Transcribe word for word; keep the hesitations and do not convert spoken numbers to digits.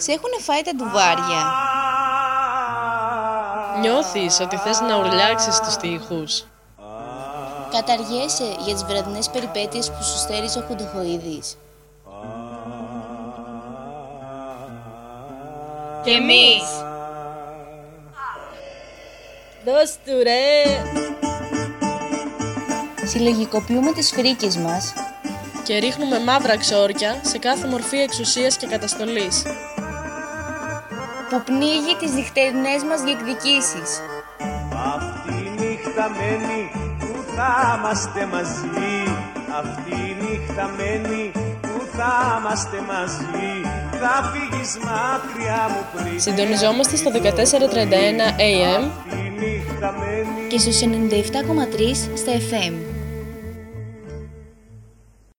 Σε έχουνε φάει τα ντουβάρια. Νιώθεις ότι θες να ουρλιάξεις τους τοίχους. Καταργέσαι για τις βραδινές περιπέτειες που σου στέριζε ο Χουντοχοίδης. Κι εμείς. Δώσ' του ρε. Συλλογικοποιούμε τις φρίκες μας Και ρίχνουμε μαύρα ξόρκια σε κάθε μορφή εξουσίας και καταστολής που πνίγει τις νυχτερινές μας διεκδικήσεις. Αυτή η νύχτα μένει που θα είμαστε μαζί. Αυτή η νύχτα μένει που θα είμαστε μαζί. Θα φύγεις μακριά μου πριν. Συντονιζόμαστε στο δεκατέσσερα τριάντα ένα έι εμ Αυτή η νύχτα μένει Και στους ενενήντα επτά κόμμα τρία στα εφ εμ.